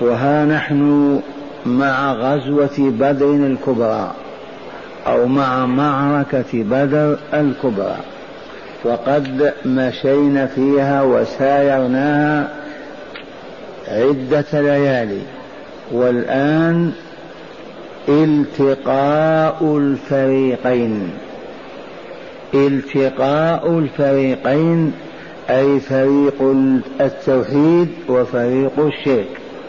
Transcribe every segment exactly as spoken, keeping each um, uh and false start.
وها نحن مع غزوة بدر الكبرى أو مع معركة بدر الكبرى، وقد مشينا فيها وسايرناها عدة ليالي، والآن التقاء الفريقين. التقاء الفريقين أي فريق التوحيد وفريق الشرك،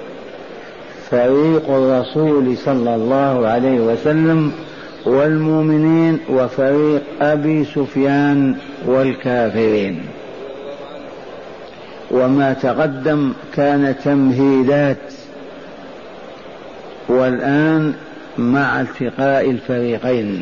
فريق الرسول صلى الله عليه وسلم والمؤمنين وفريق أبي سفيان والكافرين. وما تقدم كان تمهيدات، والآن مع التقاء الفريقين.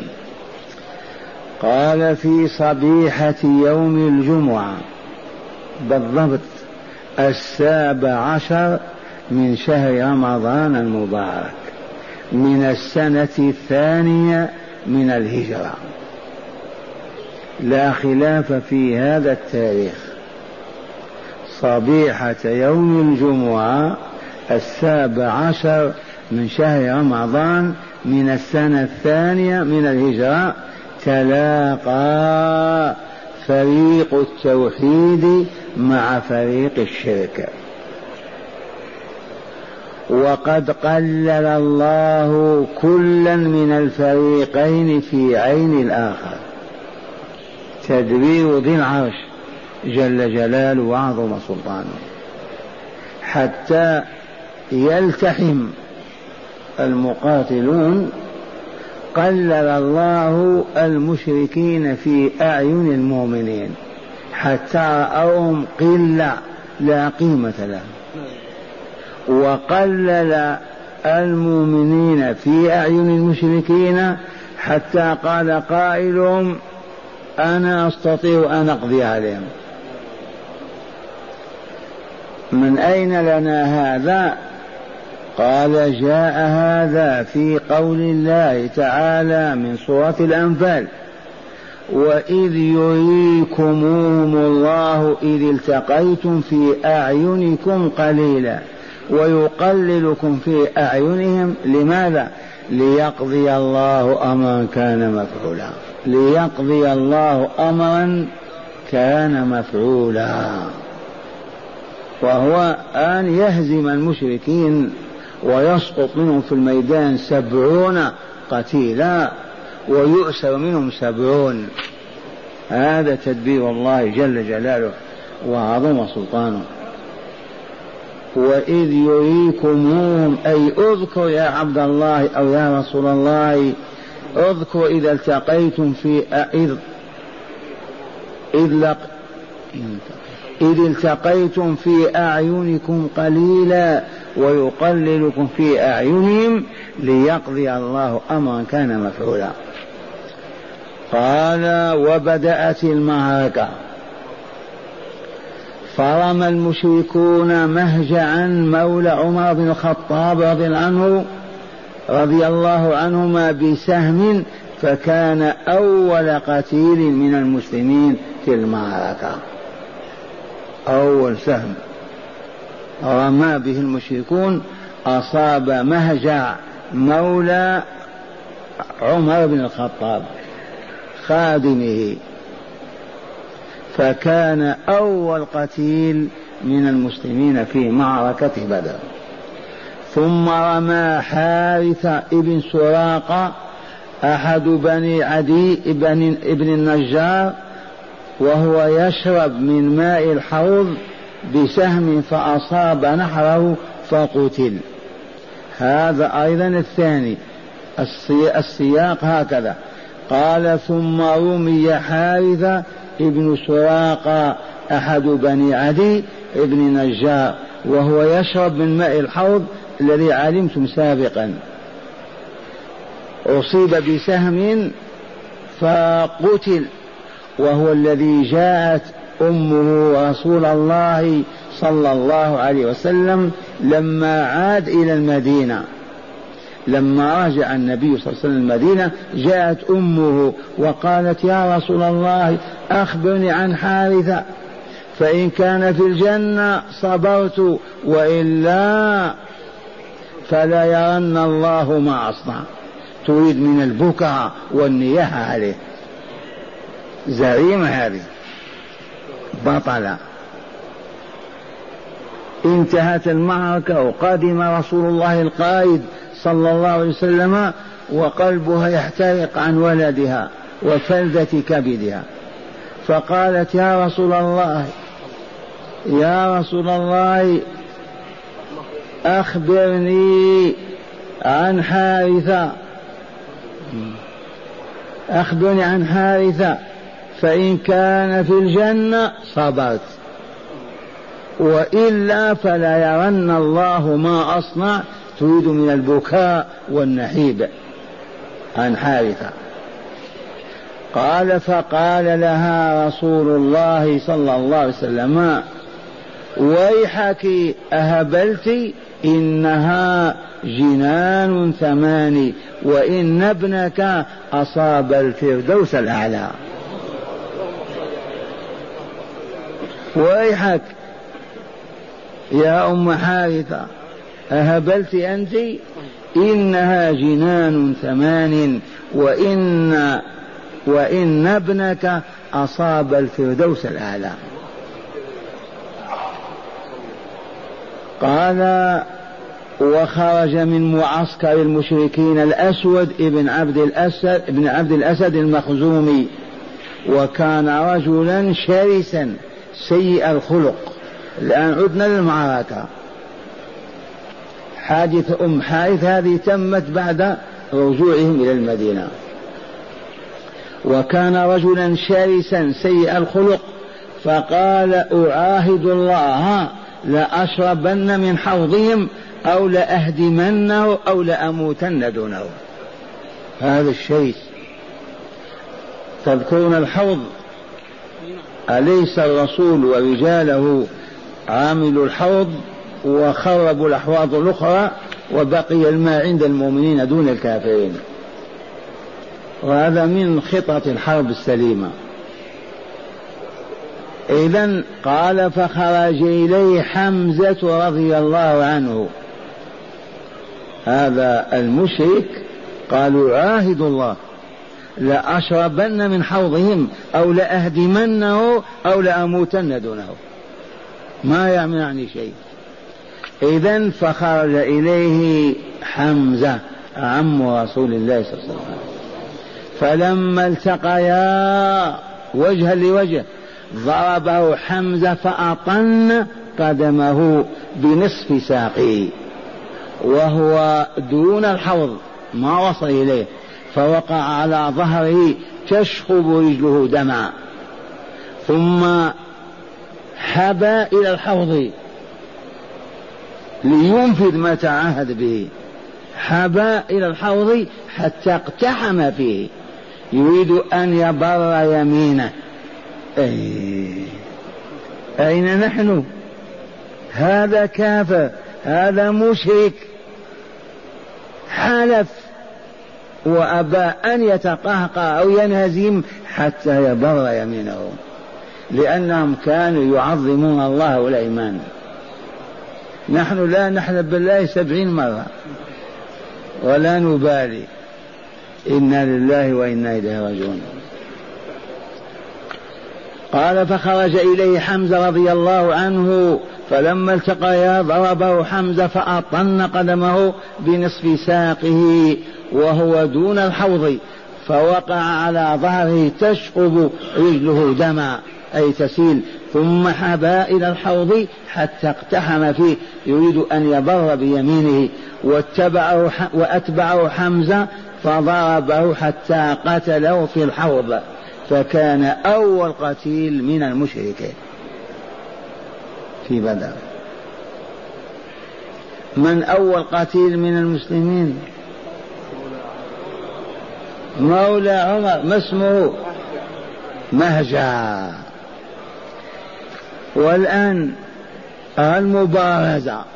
قال في صبيحة يوم الجمعة بالضبط السابع عشر من شهر رمضان المبارك من السنة الثانية من الهجرة، لا خلاف في هذا التاريخ. صبيحة يوم الجمعة السابع عشر من شهر رمضان من السنة الثانية من الهجرة تلاقى فريق التوحيد مع فريق الشرك، وقد قلل الله كلا من الفريقين في عين الآخر، تدبير ذي العرش جل جلاله وعظم سلطانه، حتى يلتحم المقاتلون. قلل الله المشركين في أعين المؤمنين حتى رأوهم قلة لا قيمة لهم، وقلل المؤمنين في أعين المشركين حتى قال قائلهم أنا أستطيع أن أقضي عليهم. من أين لنا هذا؟ قال جاء هذا في قول الله تعالى من سورة الأنفال: وإذ يريكموهم الله إذ التقيتم في أعينكم قليلا ويقللكم في أعينهم. لماذا؟ ليقضي الله أمرا كان مفعولا، ليقضي الله أمرا كان مفعولا، وهو أن يهزم المشركين ويسقط منهم في الميدان سبعون قتيلا ويؤسر منهم سبعون. هذا تدبير الله جل جلاله وعظم سلطانه. وإذ يريكموهم أي اذكر يا عبد الله أو يا رسول الله، اذكر إذا التقيتم في إذ إذ, لق... إذ التقيتم في أعينكم قليلا ويقللكم في أعينهم ليقضي الله أمرا كان مفعولا. قال وبدأت المعركة، فرمى المشركون مهجعا مولى عمر بن الخطاب رضي الله عنه رضي الله عنهما بسهم، فكان أول قتيل من المسلمين في المعركة. أول سهم رمى به المشركون أصاب مهجع مولى عمر بن الخطاب خادمه، فكان أول قتيل من المسلمين في معركة بدر. ثم رمى حارثة ابن سراقة أحد بني عدي ابن, ابن النجار وهو يشرب من ماء الحوض بسهم فأصاب نحره فقتل. هذا أيضا الثاني. السياق هكذا قال: ثم رمي حارثة ابن سراقة أحد بني عدي ابن نجار وهو يشرب من ماء الحوض الذي علمتم سابقا، أصيب بسهم فقتل، وهو الذي جاءت أمه رسول الله صلى الله عليه وسلم لما عاد إلى المدينة. لما رجع النبي صلى الله عليه وسلم المدينة جاءت أمه وقالت: يا رسول الله أخبرني عن حارثة، فإن كان في الجنة صبرت وإلا فلا يرن الله ما أصنع، تريد من البكاء والنياحة عليه. زعيمة هذه بطلة. انتهت المعركة وقدم رسول الله القائد صلى الله عليه وسلم وقلبها يحترق عن ولدها وفلذة كبدها، فقالت يا رسول الله يا رسول الله أخبرني عن حارثة، أخبرني عن حارثة فإن كان في الجنة صبرت وإلا فلا يرن الله ما أصنع، تريد من البكاء والنحيب عن حارثة. قال فقال لها رسول الله صلى الله عليه وسلم ويحك أهبلت إنها جنان ثمان وإن ابنك أصاب الفردوس الأعلى. ويحك يا أم حارثة أهبلت أنت، إنها جنان ثمان وإن وإن ابنك أصاب الفردوس الأعلى. قال وخرج من معسكر المشركين الأسود ابن عبد الأسد ابن عبد الأسد المخزومي، وكان رجلا شرسا سيء الخلق. الآن عدنا للمعركة. حادثة أم حارث هذه تمت بعد رجوعهم إلى المدينة. وكان رجلا شرسا سيء الخلق، فقال أعاهد الله لأشربن من حوضهم أو لأهدمنه أو لأموتن دونه. هذا الشيء تذكرون الحوض، أليس الرسول ورجاله عاملوا الحوض وخربوا الأحواض الأخرى وبقي الماء عند المؤمنين دون الكافرين؟ وهذا من خطط الحرب السليمة. إذن قال فخرج إليه حمزة رضي الله عنه، هذا المشرك قالوا عاهد الله لأشربن من حوضهم أو لأهدمنه أو لأموتن دونه، ما يمنعني شيء. إذن فخرج إليه حمزة عم رسول الله صلى الله عليه وسلم، فلما التقيا وجها لوجه ضربه حمزة فأطن قدمه بنصف ساقه وهو دون الحوض ما وصل إليه، فوقع على ظهره تشخب رجله دمعا، ثم حبى إلى الحوض لينفذ ما تعهد به، حبى إلى الحوض حتى اقتحم فيه يريد أن يبر يمينه. أي أين نحن؟ هذا كافر، هذا مشرك، حلف وأبى أن يتقهقر أو ينهزم حتى يبر يمينه، لأنهم كانوا يعظمون الله والإيمان. نحن لا نحلف بالله سبعين مرة ولا نبالي، إنا لله وإنا إليه راجعون. قال فخرج إليه حمزة رضي الله عنه، فلما التقيا ضربه حمزة فأطن قدمه بنصف ساقه وهو دون الحوض، فوقع على ظهره تشخب رجله دما أي تسيل، ثم حبى إلى الحوض حتى اقتحم فيه يريد أن يبر بيمينه، واتبعه وأتبعه حمزة فضربه حتى قتله في الحوض، فكان أول قتيل من المشركين في بدر. من أول قتيل من المسلمين؟ مولى عمر، ما اسمه؟ مهجع. والآن المبارزة،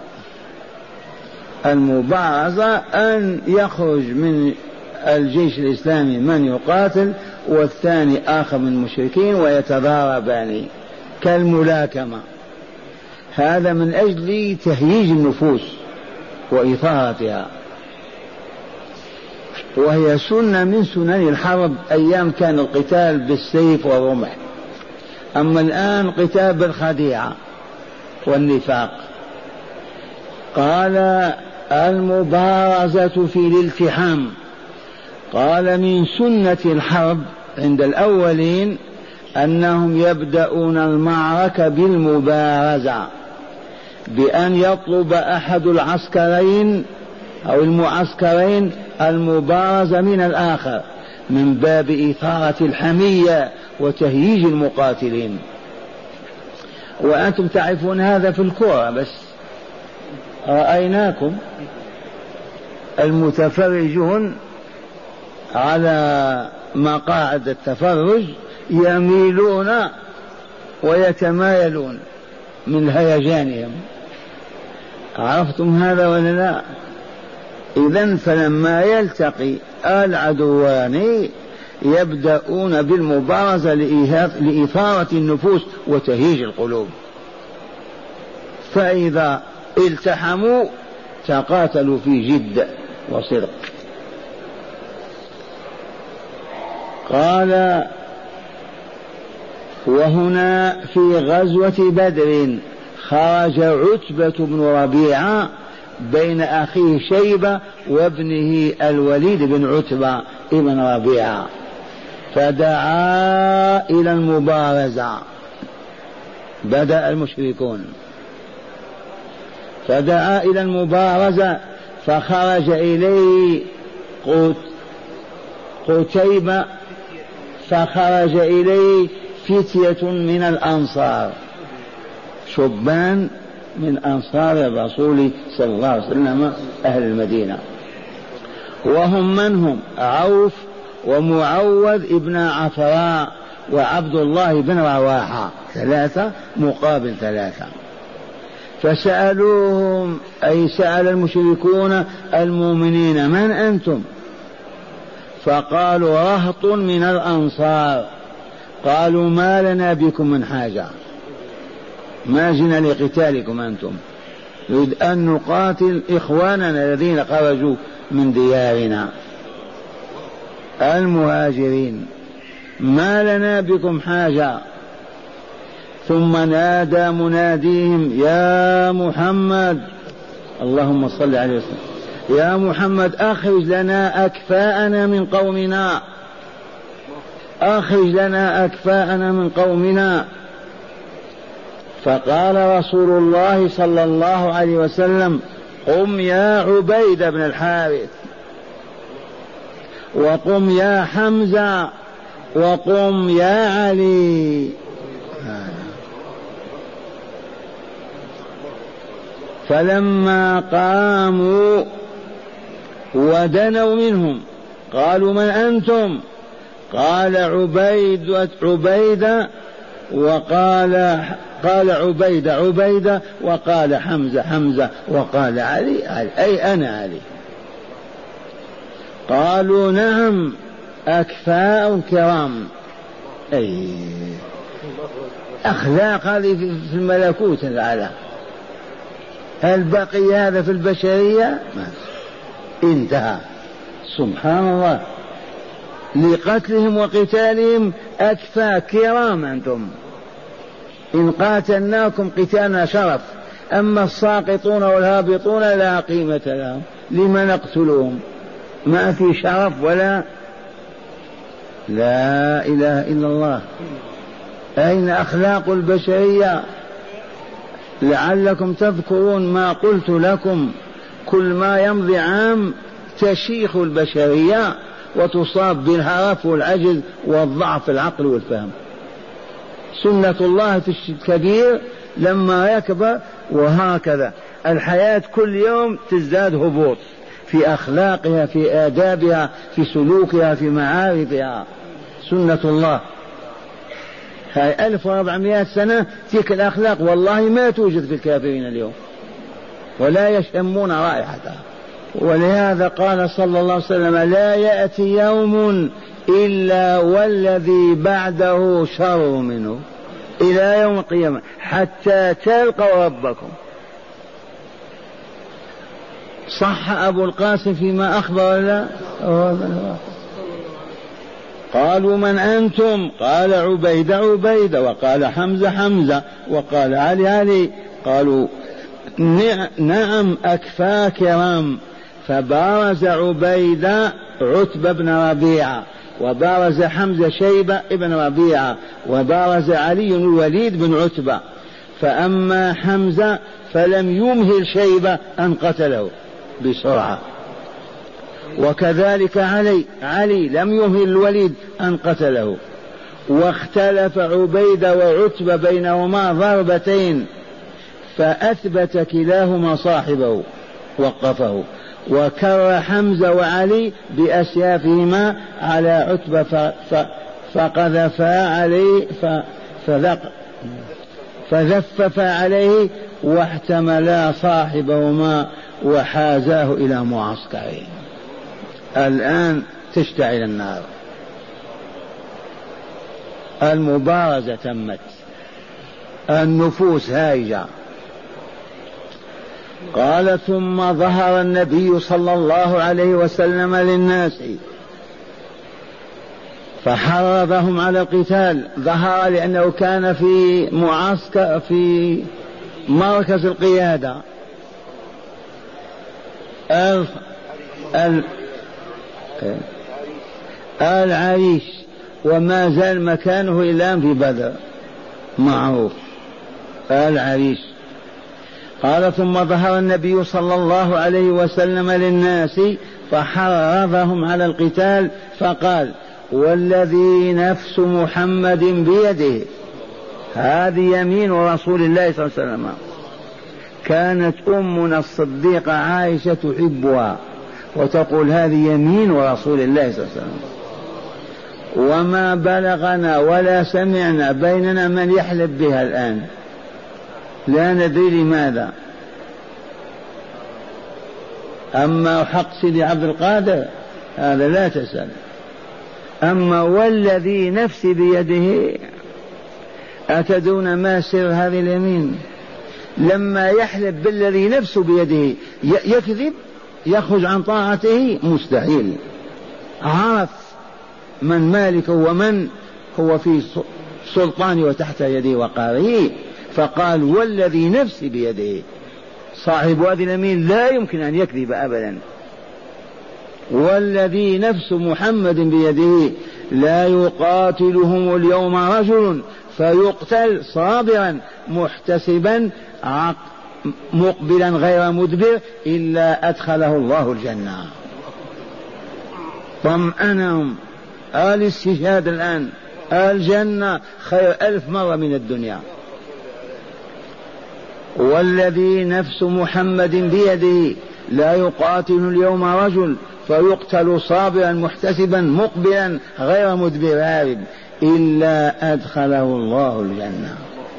المبارزة أن يخرج من الجيش الإسلامي من يقاتل والثاني آخر من المشركين ويتضاربان كالملاكمة. هذا من أجل تهييج النفوس وإثارتها، وهي سنة من سنن الحرب أيام كان القتال بالسيف والرمح، أما الآن قتال بالخديعة والنفاق. قال المبارزة في الالتحام، قال من سنة الحرب عند الأولين أنهم يبدأون المعركة بالمبارزة، بأن يطلب أحد العسكرين أو المعسكرين المبارزة من الآخر من باب إثارة الحمية وتهييج المقاتلين. وأنتم تعرفون هذا في الكرة، بس رأيناكم المتفرجون على مقاعد التفرج يميلون ويتمايلون من هيجانهم. عرفتم هذا ولا لا؟ إذن فلما يلتقي العدوان يبدأون بالمبارزة لإثارة النفوس وتهيج القلوب، فإذا التحموا تقاتلوا في جد وصدق. قال وهنا في غزوة بدر خرج عتبة بن ربيعة بين أخيه شيبة وابنه الوليد بن عتبة ابن ربيعة، فدعا إلى المبارزة. بدأ المشركون فدعا إلى المبارزة، فخرج إليه قتيبة، فخرج إليه فتية من الأنصار، شبان من أنصار الرسول صلى الله عليه وسلم أهل المدينة، وهم من هم؟ عوف ومعوذ ابن عفراء وعبد الله بن رواحة، ثلاثة مقابل ثلاثة. فسألوهم أي سأل المشركون المؤمنين من أنتم؟ فقالوا رهط من الأنصار. قالوا ما لنا بكم من حاجة، ما جئنا لقتالكم أنتم، نريد أن نقاتل إخواننا الذين خرجوا من ديارنا المهاجرين، ما لنا بكم حاجة. ثم نادى مناديهم يا محمد، اللهم صل عليه وسلم، يا محمد أخرج لنا أكفاءنا من قومنا، أخرج لنا أكفاءنا من قومنا. فقال رسول الله صلى الله عليه وسلم قم يا عبيد بن الحارث، وقم يا حمزة، وقم يا علي. فلما قاموا ودنوا منهم قالوا من أنتم؟ قال عبيد عبيدة، وقال قال عبيدة عبيدة، وقال حمزة حمزة، وقال علي علي، أي أنا علي. قالوا نعم أكفاء كرام. أي أخلاق هذه في الملكوت الأعلى. هل بقي هذا في البشرية؟ انتهى. سبحان الله، لقتلهم وقتالهم أكفاء كرام أنتم، إن قاتلناكم قتالنا شرف، أما الساقطون والهابطون لا قيمة لهم، لما نقتلهم؟ ما في شرف ولا. لا إله إلا الله. أين أخلاق البشرية؟ لعلكم تذكرون ما قلت لكم، كل ما يمضي عام تشيخ البشرية وتصاب بالهرف والعجز والضعف العقل والفهم. سنة الله في الكبير لما يكبر، وهكذا الحياة كل يوم تزداد هبوط في أخلاقها، في آدابها، في سلوكها، في معارفها. سنة الله. هاي ألف وأربعمائة سنة تلك الأخلاق والله ما توجد في الكافرين اليوم، ولا يشمون رائحتها. ولهذا قال صلى الله عليه وسلم لا يأتي يوم إلا والذي بعده شر منه إلى يوم القيامة حتى تلقوا ربكم. صح أبو القاسم فيما أخبر لا؟ قالوا من أنتم؟ قال عبيدة عبيدة، وقال حمزة حمزة، وقال علي علي. قالوا نعم أكفى كرام. فبارز عبيدة عتبة بن ربيعة، وبارز حمزة شيبة ابن ربيعة، وبارز علي الوليد بن عتبة. فأما حمزة فلم يمهل شيبة أن قتله بسرعة، وكذلك علي علي لم يمهل الوليد أن قتله. واختلف عبيدة وعتبة بينهما ضربتين، فأثبت كلاهما صاحبه وقفه، وكر حمزة وعلي بأسيافهما على عتبة فقذفا عليه فذق فذففا عليه واحتملا صاحبهما وحازاه إلى معسكره. الآن تشتعل النار، المبارزة تمت، النفوس هائجة. قال ثم ظهر النبي صلى الله عليه وسلم للناس فحرضهم على القتال. ظهر لأنه كان في معسكر في مركز القيادة ال... ال... العريش، وما زال مكانه الآن في بدر معروف العريش. قال ثم ظهر النبي صلى الله عليه وسلم للناس فحرضهم على القتال فقال والذي نفس محمد بيده. هذه يمين رسول الله صلى الله عليه وسلم. كانت أمنا الصديقة عائشة تحبها وتقول هذه يمين رسول الله صلى الله عليه وسلم، وما بلغنا ولا سمعنا بيننا من يحلف بها الآن، لا ندري لماذا. أما حق سيدي عبد القادر هذا لا تسأل. أما والذي نفسي بيده، أتدون ما سر هذه اليمين؟ لما يحلف بالذي نفسه بيده يكذب، يخرج عن طاعته؟ مستحيل. عرف من مالك ومن هو في سلطانه وتحت يده وقاره، فقال والذي نفسي بيده. صاحب هذه اليمين لا يمكن أن يكذب أبدا. والذي نفس محمد بيده لا يقاتلهم اليوم رجل فيقتل صابرا محتسبا مقبلا غير مدبر إلا أدخله الله الجنة. طمأنهم الاستشهاد الآن، الجنة خير ألف مرة من الدنيا. والذي نفس محمد بيده لا يقاتل اليوم رجل فيقتل صابرا محتسبا مقبلا غير مدبر هارب إلا أدخله الله الجنة.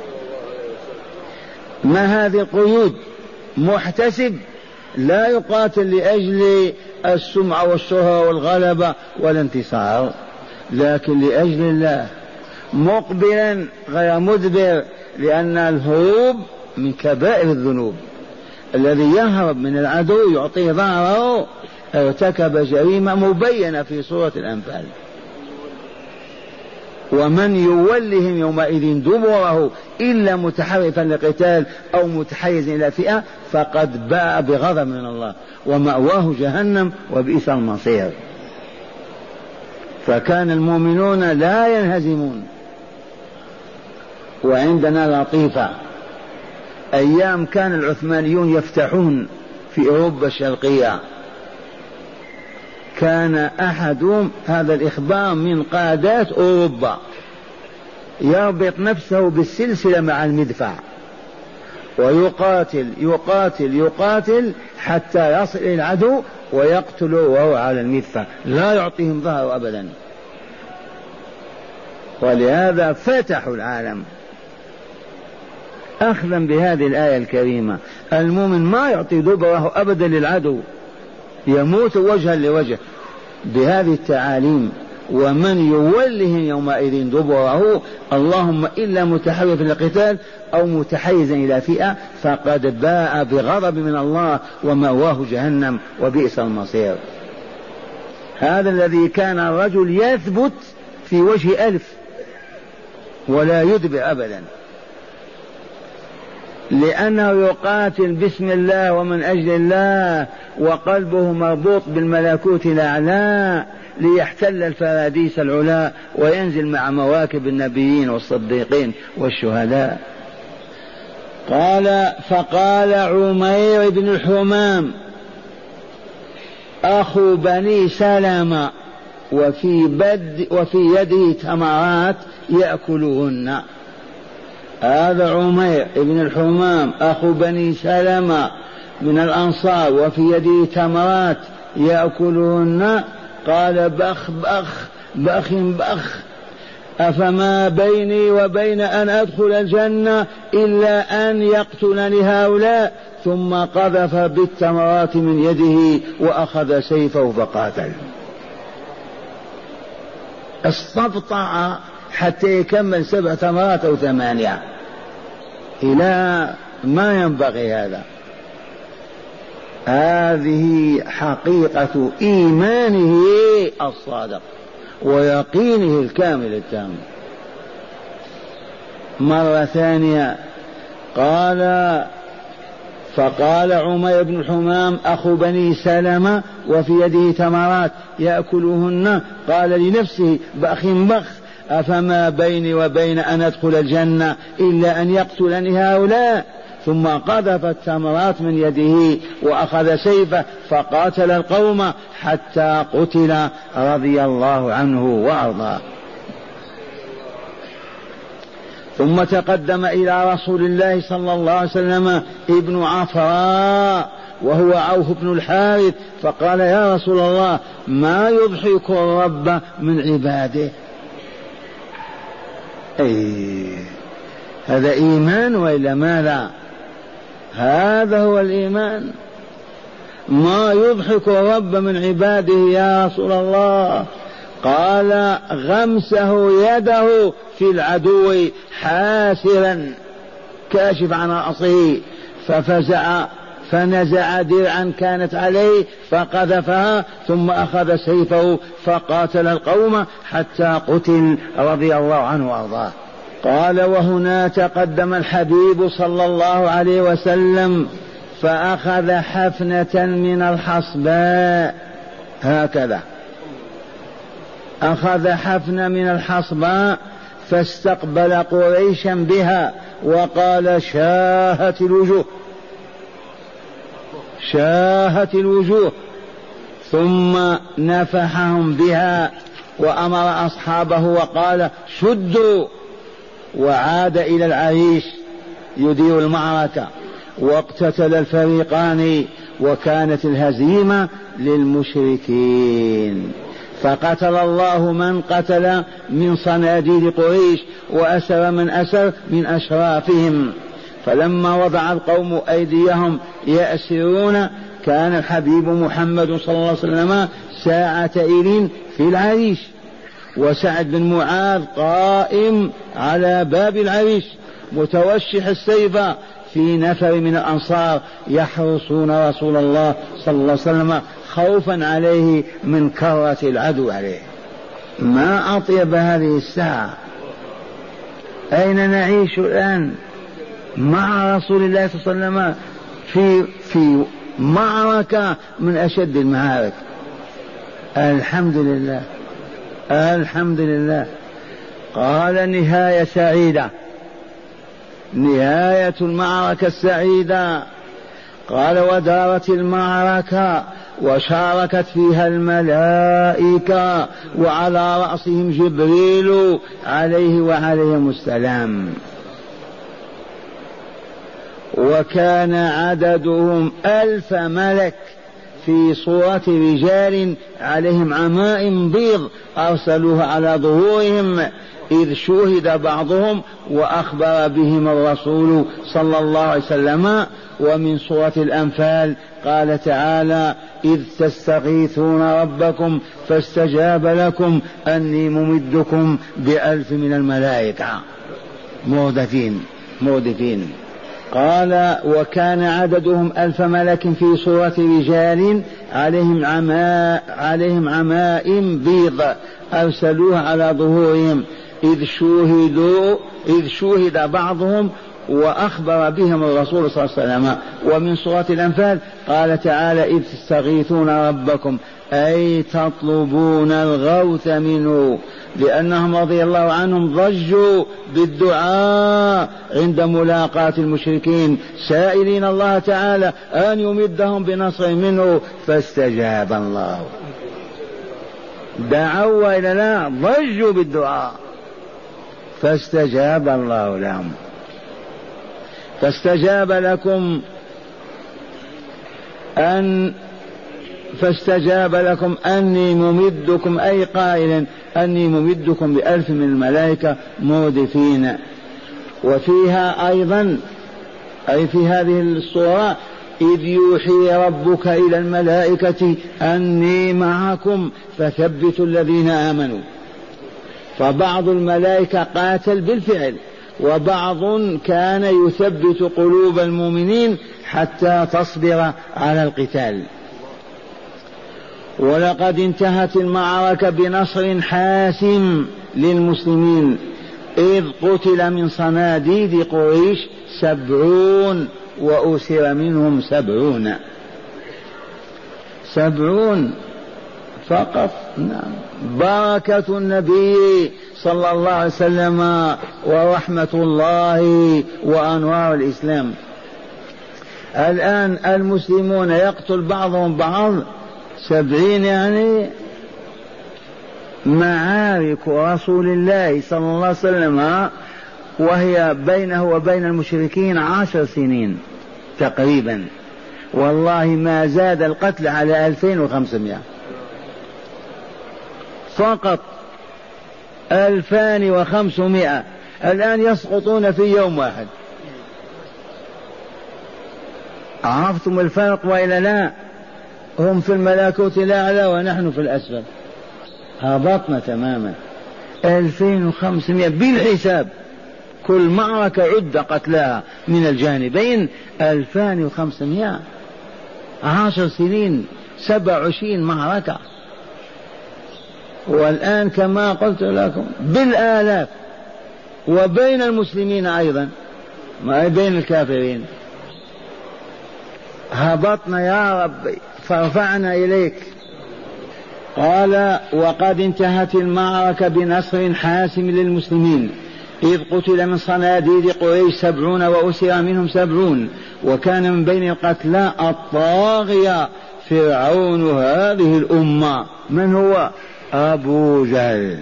ما هذه القيود؟ محتسب لا يقاتل لأجل السمعة والشهرة والغلبة والانتصار، لكن لأجل الله. مقبلا غير مدبر، لأن الهروب من كبائر الذنوب. الذي يهرب من العدو يعطيه ظهره ارتكب جريمة مبينة في سورة الأنفال. ومن يولهم يومئذ دبره إلا متحرفا لقتال أو متحيز إلى فئة فقد باء بغضب من الله ومأواه جهنم وبئس المصير. فكان المؤمنون لا ينهزمون. وعندنا لطيفة، أيام كان العثمانيون يفتحون في أوروبا الشرقية، كان أحدهم هذا الإخبار من قادات أوروبا يربط نفسه بالسلسلة مع المدفع ويقاتل يقاتل يقاتل حتى يصل إلى العدو ويقتله وهو على المدفع، لا يعطيهم ظهره أبدا. ولهذا فتحوا العالم أخذا بهذه الآية الكريمة. المؤمن ما يعطي دبره أبدا للعدو، يموت وجها لوجه. بهذه التعاليم ومن يولهم يومئذ دبره اللهم إلا متحرفا للقتال أو متحيزا إلى فئة فقد باء بغضب من الله ومأواه جهنم وبئس المصير. هذا الذي كان الرجل يثبت في وجه ألف ولا يدبر أبدا، لأنه يقاتل باسم الله ومن أجل الله وقلبه مربوط بالملكوت الأعلى ليحتل الفراديس العلا وينزل مع مواكب النبيين والصديقين والشهداء. قال فقال عمير بن الحمام أخو بني سلمة وفي, بد وفي يده تمرات يأكلهن. هذا عمير بن الحمام أخو بني سلمة من الأنصار وفي يده تمرات يأكلهن. قال بخ بخ بخ بخ أفما بيني وبين أن أدخل الجنة إلا أن يقتلني هؤلاء. ثم قذف بالتمرات من يده وأخذ سيفه فقاتل. استبطأ حتى يكمل سبع تمرات أو ثمانية إلى ما ينبغي. هذا هذه حقيقة إيمانه الصادق ويقينه الكامل التام. مرة ثانية قال فقال عمير بن الحمام أخو بني سلمة وفي يده تمرات يأكلهن قال لنفسه بخ بخ أفما بيني وبين أن أدخل الجنة إلا أن يقتلني هؤلاء. ثم قذف التمرات من يده وأخذ سيفه فقاتل القوم حتى قتل رضي الله عنه وأرضاه. ثم تقدم إلى رسول الله صلى الله عليه وسلم ابن عفراء وهو عوف بن الحارث فقال يا رسول الله ما يضحك الرب من عباده. أي هذا إيمان وإلا ماذا؟ هذا هو الإيمان. ما يضحك الرب من عباده يا رسول الله؟ قال غمسه يده في العدو حاسرا كاشف عن رأسه ففزع فنزع درعا كانت عليه فقذفها ثم أخذ سيفه فقاتل القوم حتى قتل رضي الله عنه وأرضاه. قال وهنا تقدم الحبيب صلى الله عليه وسلم فأخذ حفنة من الحصباء هكذا أخذ حفنة من الحصباء فاستقبل قريشا بها وقال شاهت الوجوه شاهت الوجوه ثم نفحهم بها وأمر أصحابه وقال شدوا وعاد إلى العريش يدير المعركة واقتتل الفريقان وكانت الهزيمة للمشركين فقتل الله من قتل من صناديد قريش وأسر من أسر من أشرافهم. فلما وضع القوم أيديهم يأسرون كان الحبيب محمد صلى الله عليه وسلم ساعة إذن في العريش وسعد بن معاذ قائم على باب العريش متوشح السيف في نفر من الأنصار يحرسون رسول الله صلى الله عليه وسلم خوفا عليه من كرة العدو عليه. ما أطيب هذه الساعة. أين نعيش الآن مع رسول الله صلى الله عليه وسلم في في معركة من أشد المعارك. الحمد لله الحمد لله. قال نهاية سعيدة نهاية المعركة السعيدة. قال ودارت المعركة وشاركت فيها الملائكة وعلى رأسهم جبريل عليه وعليهم السلام وكان عددهم ألف ملك في صورة رجال عليهم عمائم بيض أرسلوها على ظهورهم إذ شوهد بعضهم وأخبر بهم الرسول صلى الله عليه وسلم. ومن سورة الأنفال قال تعالى إذ تستغيثون ربكم فاستجاب لكم أني ممدكم بألف من الملائكة مردفين مردفين. قال وكان عددهم ألف ملك في صورة رجال عليهم عماء عليهم عمائم بيض أرسلوها على ظهورهم إذ شوهدوا إذ شوهد بعضهم وأخبر بهم الرسول صلى الله عليه وسلم. ومن سورة الأنفال قال تعالى إذ تستغيثون ربكم أي تطلبون الغوث منه، لأنهم رضي الله عنهم ضجوا بالدعاء عند ملاقاة المشركين سائلين الله تعالى أن يمدهم بنصر منه فاستجاب الله. دعوا إلى لا ضجوا بالدعاء فاستجاب الله لهم. فاستجاب لكم أن فاستجاب لكم أني ممدكم أي قائلا أني ممدكم بألف من الملائكة مردفين. وفيها أيضا أي في هذه الصورة إذ يوحي ربك إلى الملائكة أني معكم فثبتوا الذين آمنوا. فبعض الملائكة قاتل بالفعل وبعض كان يثبت قلوب المؤمنين حتى تصبر على القتال. ولقد انتهت المعركة بنصر حاسم للمسلمين إذ قتل من صناديد قريش سبعون وأسر منهم سبعون سبعون فقط. نعم بركة النبي صلى الله عليه وسلم ورحمة الله وأنوار الإسلام. الآن المسلمون يقتل بعضهم بعض سبعين يعني معارك رسول الله صلى الله عليه وسلم وهي بينه وبين المشركين عشر سنين تقريبا، والله ما زاد القتل على ألفين وخمسمائة فقط ألفان وخمسمائة الآن يسقطون في يوم واحد. عرفتم الفرق وإلا لا؟ هم في الملكوت الأعلى ونحن في الأسفل، هبطنا تماما. ألفين وخمسمائة بالحساب، كل معركة عد قتلاها من الجانبين ألفان وخمسمائة، عشر سنين سبع وعشرين معركة. والآن كما قلت لكم بالآلاف، وبين المسلمين أيضا ما بين الكافرين. هبطنا يا رب فارفعنا إليك. قال وقد انتهت المعركة بنصر حاسم للمسلمين إذ قتل من صناديد قريش سبعون وأسر منهم سبعون، وكان من بين القتلى الطاغية فرعون هذه الأمة. من هو؟ أبو جهل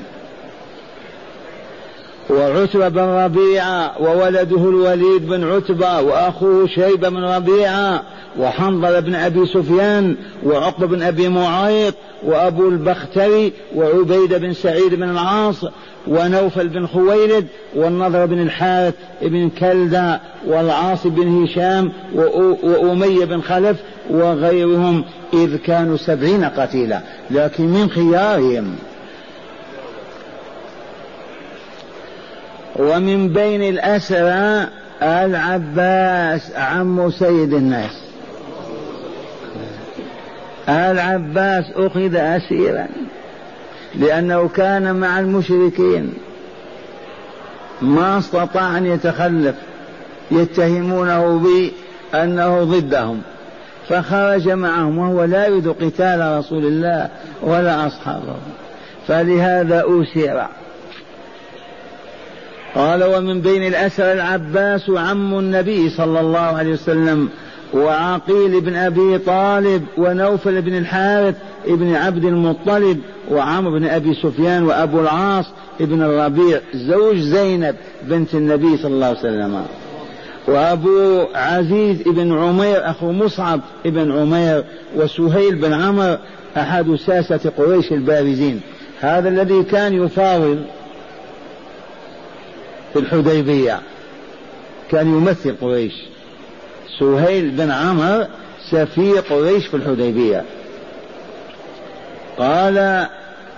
وعتبة بن ربيعة وولده الوليد بن عتبة وأخوه شيبة بن ربيعة وحنظلة بن أبي سفيان وعقبة بن أبي معيط وأبو البختري وعبيدة بن سعيد بن العاص ونوفل بن خويلد والنضر بن الحارث بن كلدة والعاص بن هشام وأمية بن خلف وغيرهم، إذ كانوا سبعين قتيلا لكن من خيارهم. ومن بين الأسرى العباس عم سيد الناس. العباس أخذ أسيرا لأنه كان مع المشركين ما استطاع أن يتخلف، يتهمونه بأنه ضدهم، فخرج معهم وهو لا يريد قتال رسول الله ولا أصحابه، فلهذا أسر. قال ومن بين الأسرى العباس عم النبي صلى الله عليه وسلم وعقيل بن أبي طالب ونوفل بن الحارث ابن عبد المطلب وعمرو بن أبي سفيان وأبو العاص ابن الربيع زوج زينب بنت النبي صلى الله عليه وسلم، وأبو عزيز ابن عمير أخو مصعب ابن عمير وسهيل بن عمرو أحد ساسة قريش البارزين. هذا الذي كان يفاوض في الحديبية، كان يمثل قريش، سهيل بن عمرو سفير قريش في الحديبية. قال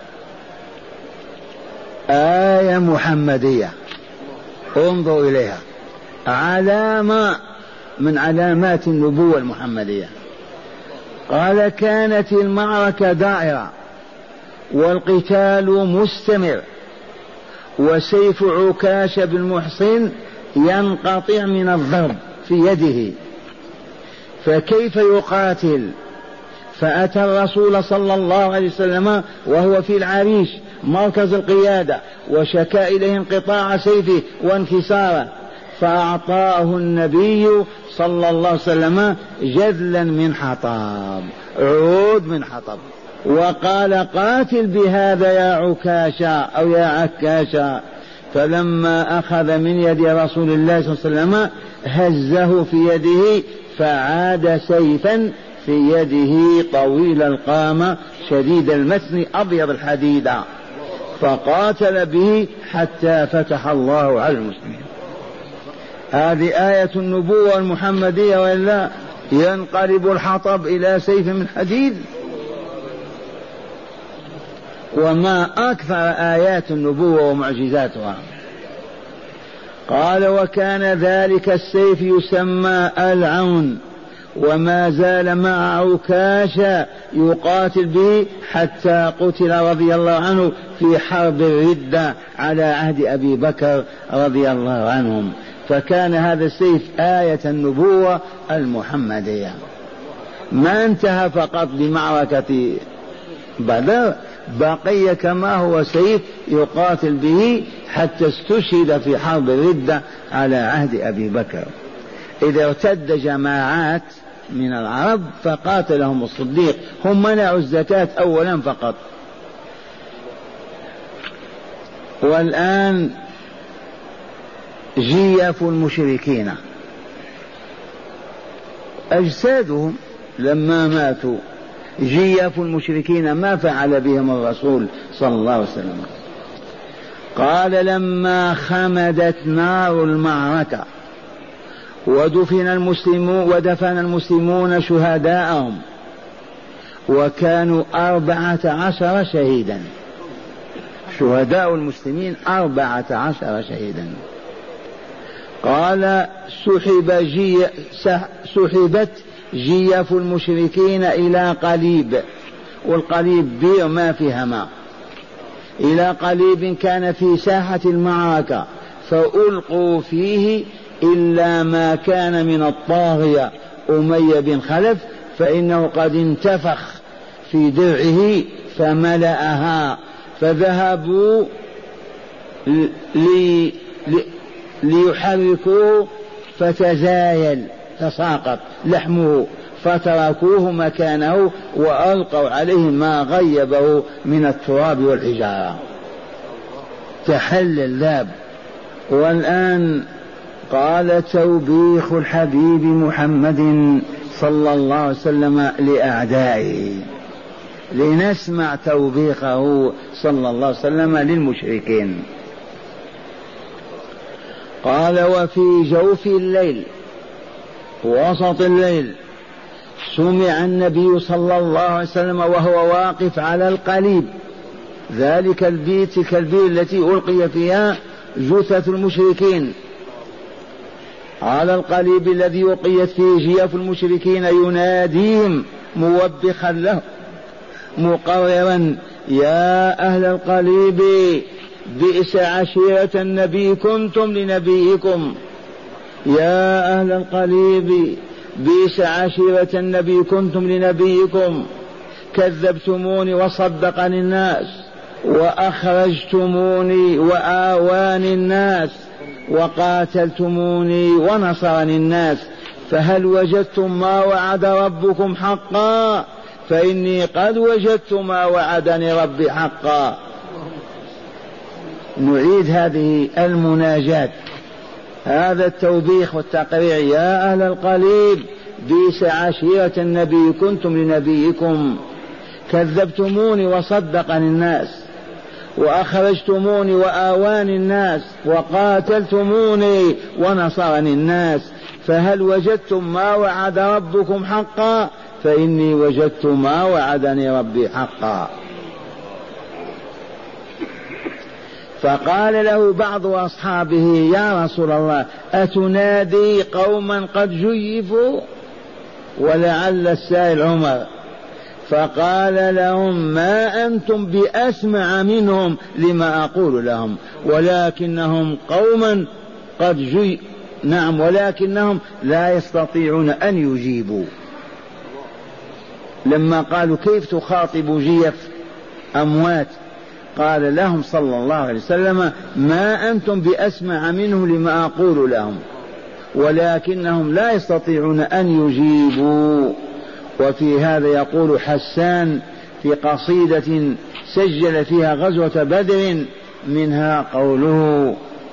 آية محمدية انظر إليها، علامة من علامات النبوة المحمدية. قال كانت المعركة دائرة والقتال مستمر، وسيف عكاشة بن محصن ينقطع من الضرب في يده، فكيف يقاتل؟ فأتى الرسول صلى الله عليه وسلم وهو في العريش مركز القيادة، وشكا إليه انقطاع سيفه وانكساره، فأعطاه النبي صلى الله عليه وسلم جذلا من حطب، عود من حطب، وقال قاتل بهذا يا عكاشة أو يا عكاشة. فلما أخذ من يد رسول الله صلى الله عليه وسلم هزه في يده، فعاد سيفا في يده طويل القامة شديد المتن أبيض الحديدة، فقاتل به حتى فتح الله على المسلمين. هذه آية النبوة المحمدية، وإلا ينقلب الحطب إلى سيف من حديد. وما أكثر آيات النبوة ومعجزاتها. قال وكان ذلك السيف يسمى العون، وما زال مع عكاشة يقاتل به حتى قتل رضي الله عنه في حرب الردة على عهد أبي بكر رضي الله عنهم. فكان هذا السيف آية النبوة المحمدية. ما انتهى فقط بمعركة بدر، بقي كما هو سيف يقاتل به حتى استشهد في حرب الردة على عهد أبي بكر. إذا ارتد جماعات من العرب فقاتلهم الصديق، هم منعوا الزكاة أولا فقط. والآن جيف المشركين، أجسادهم لما ماتوا، جيف المشركين ما فعل بهم الرسول صلى الله عليه وسلم. قال لما خمدت نار المعركة ودفن المسلمون ودفن المسلمون شهداءهم، وكانوا أربعة عشر شهيدا، شهداء المسلمين أربعة عشر شهيدا. قال سحب جي سحبت جيف المشركين إلى قليب، والقليب بئر ما فيها ماء، إلى قليب كان في ساحة المعركة، فألقوا فيه إلا ما كان من الطاغية أمية بن خلف، فإنه قد انتفخ في درعه فملأها، فذهبوا لي ليحركوه فتزايل تساقط لحمه، فتركوه مكانه وألقوا عليه ما غيبه من التراب والحجارة، تحل الذاب. والآن قال توبيخ الحبيب محمد صلى الله عليه وسلم لأعدائه، لنسمع توبيخه صلى الله عليه وسلم للمشركين. قال وفي جوف الليل وسط الليل سمع النبي صلى الله عليه وسلم وهو واقف على القليب، ذلك البيت تلك البير التي ألقي فيها جثث المشركين، على القليب الذي ألقيت فيه جيف المشركين، يناديهم موبخا له مقررا يا أهل القليب بئس عشيرة النبي كنتم لنبيكم، يا أهل القليب بئس عشيرة النبي كنتم لنبيكم، كذبتموني وصدقني الناس، وأخرجتموني وآواني الناس، وقاتلتموني ونصرني الناس، فهل وجدتم ما وعد ربكم حقا؟ فإني قد وجدت ما وعدني ربي حقا. نعيد هذه المناجاة، هذا التوبيخ والتقريع، يا أهل القليب بئس عشيرة النبي كنتم لنبيكم، كذبتموني وصدقني الناس، وأخرجتموني وآواني الناس وقاتلتموني ونصرني الناس، فهل وجدتم ما وعد ربكم حقا؟ فإني وجدت ما وعدني ربي حقا. فقال له بعض أصحابه: يا رسول الله، أتنادي قوما قد جيفوا؟ ولعل السائل عمر. فقال لهم: ما أنتم بأسمع منهم لما أقول لهم، ولكنهم قوما قد جي نعم ولكنهم لا يستطيعون أن يجيبوا. لما قالوا: كيف تخاطب جيف أموات؟ قال لهم صلى الله عليه وسلم: ما أنتم بأسمع منه لما أقول لهم، ولكنهم لا يستطيعون أن يجيبوا. وفي هذا يقول حسان في قصيدة سجل فيها غزوة بدر منها قوله: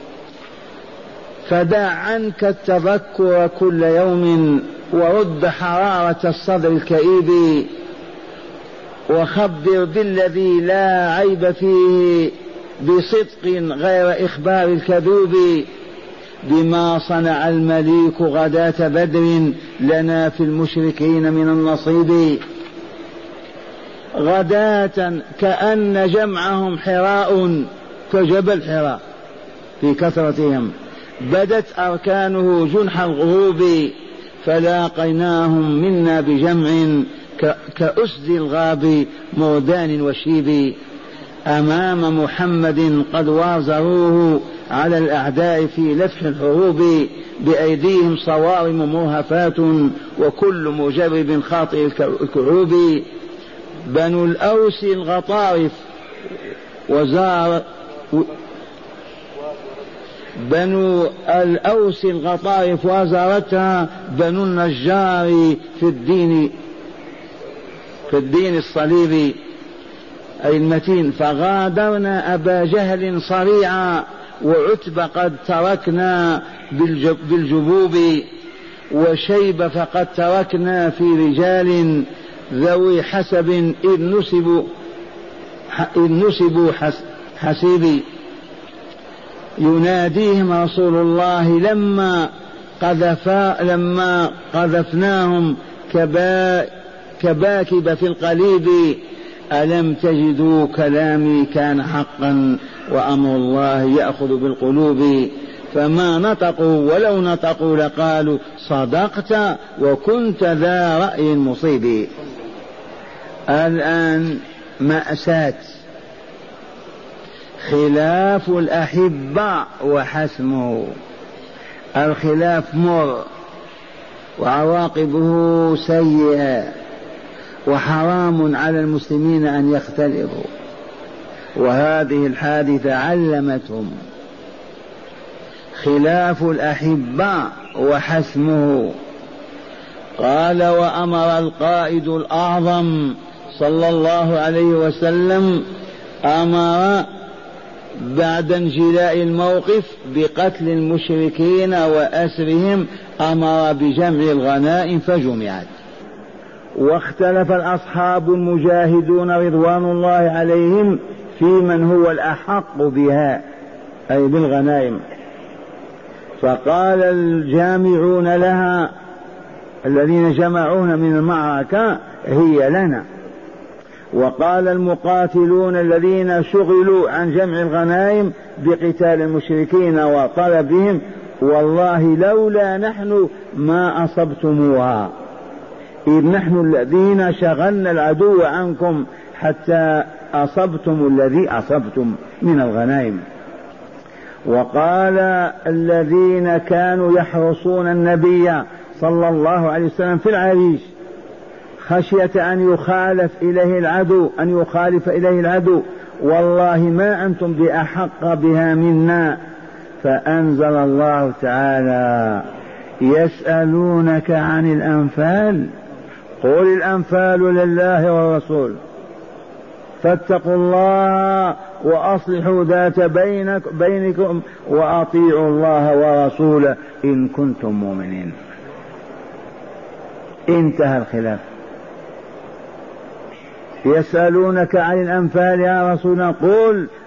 فدع عنك التذكر كل يوم ورد حرارة الصدر الكئيب، وخبر بالذي لا عيب فيه بصدق غير إخبار الكذوب، بما صنع المليك غداة بدر لنا في المشركين من النصيب. غداة كأن جمعهم حراء كجبل حراء في كثرتهم، بدت أركانه جنح الغروب، فلاقيناهم منا بجمع كأسد الغاب مردان وشيب. أمام محمد قد وازروه على الأعداء في لفح الحروب، بأيديهم صوارم مرهفات وكل مجرب خاطئ الكعوب. بنو الأوس الغطارف وزار بنو الأوس الغطارف وزارتها بنو النجار في الدين في الدين الصليبي أي المتين. فغادرنا أبا جهل صريعا، وعتب قد تركنا بالجبوب، وشيب فقد تركنا في رجال ذوي حسب إذ نسبوا إذ نسبوا حسيبي. يناديهم رسول الله لما قذفا لما قذفناهم كبا كباكب في القليب: ألم تجدوا كلامي كان حقا وأمر الله يأخذ بالقلوب. فما نطقوا ولو نطقوا لقالوا صدقت وكنت ذا رأي مصيب. الآن مأساة خلاف الأحبة وحسمه. الخلاف مر وعواقبه سيئة، وحرام على المسلمين أن يختلفوا، وهذه الحادثة علمتهم. خلاف الأحبة وحسمه. قال: وأمر القائد الأعظم صلى الله عليه وسلم، أمر بعد انجلاء الموقف بقتل المشركين وأسرهم، أمر بجمع الغنائم فجمعت. واختلف الأصحاب المجاهدون رضوان الله عليهم في من هو الأحق بها أي بالغنائم. فقال الجامعون لها الذين جمعوها من المعركة: هي لنا. وقال المقاتلون الذين شغلوا عن جمع الغنائم بقتال المشركين وطلبهم: والله لولا نحن ما أصبتموها، إذ نحن الذين شغلنا العدو عنكم حتى أصبتم الذي أصبتم من الغنائم. وقال الذين كانوا يحرسون النبي صلى الله عليه وسلم في العريش خشية أن يخالف إليه العدو أن يخالف إليه العدو: والله ما أنتم بأحق بها منا. فأنزل الله تعالى: يسألونك عن الأنفال قل الأنفال لله والرسول فاتقوا الله وأصلحوا ذات بينك بينكم وأطيعوا الله ورسوله إن كنتم مؤمنين. انتهى الخلاف. يسألونك عن الأنفال يا رسول، قل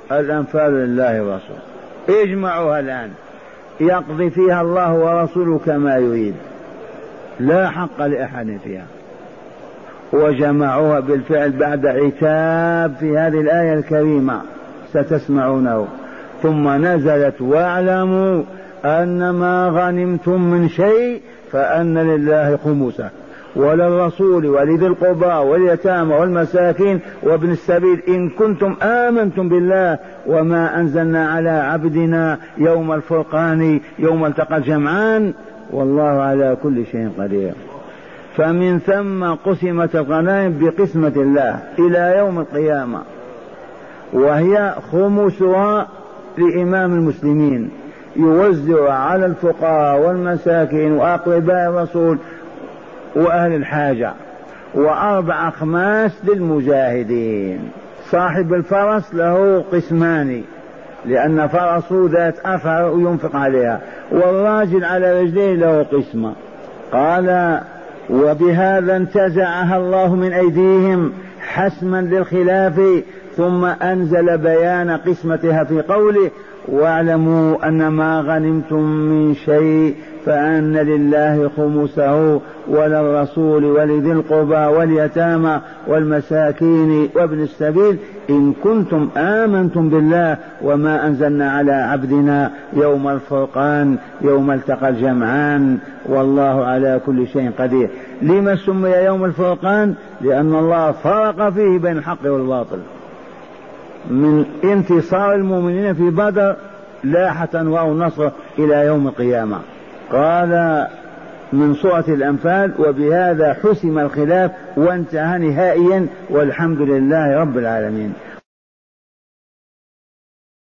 الأنفال لله ورسوله، اجمعوها الآن يقضي فيها الله ورسوله كما يريد، لا حق لأحد فيها. وجمعوها بالفعل بعد عتاب في هذه الآية الكريمة ستسمعونه. ثم نزلت واعلموا أن ما غنمتم من شيء فأن لله خمسه وللرسول ولذي القربى واليتامى والمساكين وابن السبيل إن كنتم آمنتم بالله وما أنزلنا على عبدنا يوم الفرقان يوم التقى الجمعان والله على كل شيء قدير. فمن ثم قسمت الغنائم بقسمة الله إلى يوم القيامة، وهي خمسها لإمام المسلمين يوزع على الفقراء والمساكين وأقرباء الرسول وأهل الحاجة، وأربع أخماس للمجاهدين. صاحب الفرس له قسمان لأن فرسه ذات أثر وينفق عليها، والراجل على رجليه له قسمة. قال وبهذا انتزعها الله من أيديهم حسما للخلاف، ثم أنزل بيان قسمتها في قوله واعلموا أن ما غنمتم من شيء فأن لله خمسه وللرسول ولذي القربى واليتامى والمساكين وابن السبيل إن كنتم آمنتم بالله وما أنزلنا على عبدنا يوم الفرقان يوم التقى الجمعان والله على كل شيء قدير. لما سمي يوم الفرقان؟ لأن الله فرق فيه بين الحق والباطل، من انتصار المؤمنين في بدر لاحة والنصر إلى يوم القيامة. قال من سورة الأنفال وبهذا حسم الخلاف وانتهى نهائيا والحمد لله رب العالمين.